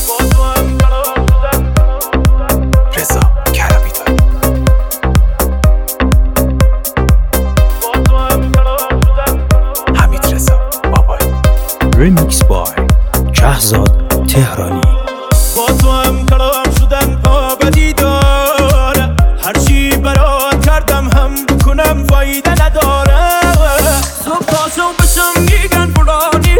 رضا کرمی داری. حمید رضا بابایی. ریمیکس بای شهزاد تهرانی. با تو هم کلام شدن آبدی داره، هرچی برات کردم هم بکنم فایده نداره. صبح تا شب بشم میگن فلانی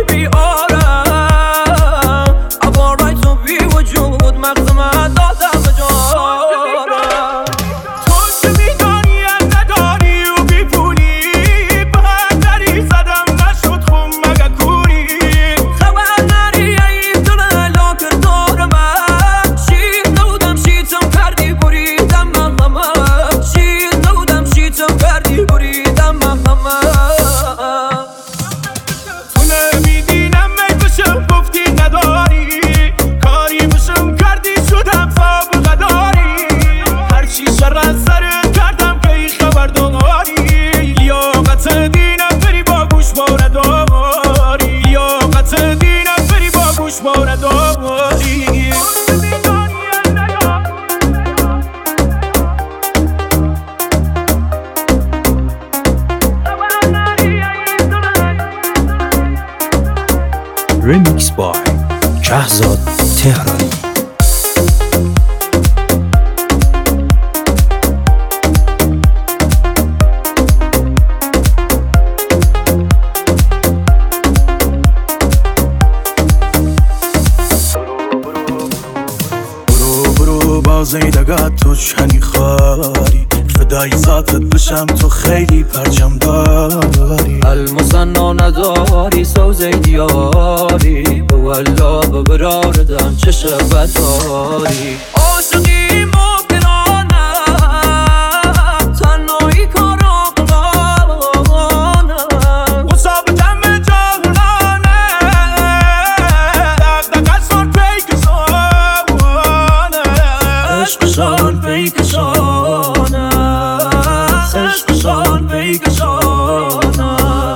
بیارم، عبارای تو بی وجود مغزم دادم به جارم. تو چه میدانی هم نداری و بی پولی، به هندری زدم نشد خون مگه کوری. خبر نری این دونه لاکر دار من، شیر نودم شیتم کردی بریدم من همه. شیر نودم شیتم کردی بریدم من همه. تو نمیدینم ای بشم گفتی نداری، کاری بشم کردی شدم سابقه داری. هرچی شر از سرت کردم که ای خبر داری، لیاقت دینم بری با گوش باره داری. لیاقت دینم بری با گوش باره داری. ریمیکس بای شهزاد تهرانی. برو بازیدگاه تو چنی خاری، فدای ذاتت بشم تو خیلی پرچم داری. المثنا نداری سوزه دیاری، بولا ببراردم چه شبت داری. عاشقی مبرانه تنهایی کار عقلانه، غصاب جمع جهلانه دقدقشان پیکشانه. عشقشان پیکشانه، عشقشان پیکشانه.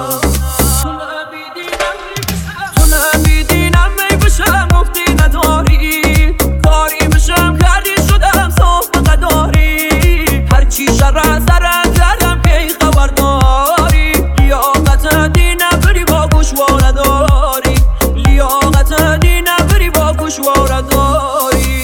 تو نمیدینم ای بشم گفتی نداری، کاری بشم کردی شدم سابقه داری. هرچی شر از سرت کردم که ای خبر داری، لیاقت دینم بری با گوشواره داری. لیاقت دینم بری با گوشواره داری.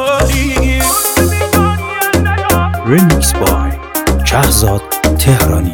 ریمیکس بای شهزاد تهرانی.